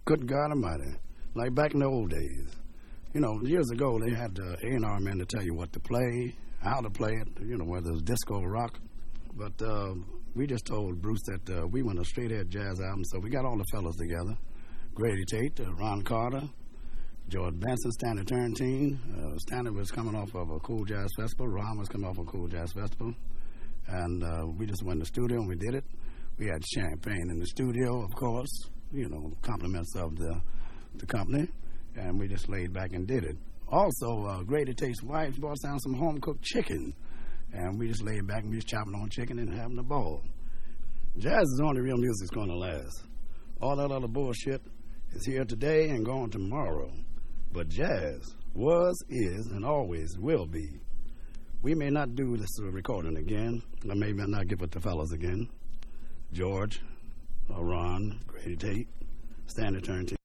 Good God Almighty. Like back in the old days. You know, years ago, they had the A&R men to tell you what to play, how to play it, you know, whether it's disco or rock. But we just told Bruce that we want a straight-ahead jazz album, so we got all the fellas together. Grady Tate, Ron Carter, George Benson, Stanley Turrentine. Stanley was coming off of a Cool Jazz Festival. Ron was coming off of a Cool Jazz Festival. And we just went in the studio and we did it. We had champagne in the studio, of course, you know, compliments of the company. And we just laid back and did it. Also, Grady Tate's wife brought down some home-cooked chicken. And we just laid back and we was chopping on chicken and having a ball. Jazz is the only real music's going to last. All that other bullshit is here today and gone tomorrow. But jazz was, is, and always will be. We may not do this recording again. I may not get with the fellas again. George, Ron, Grady Tate, Stanley Turrentine.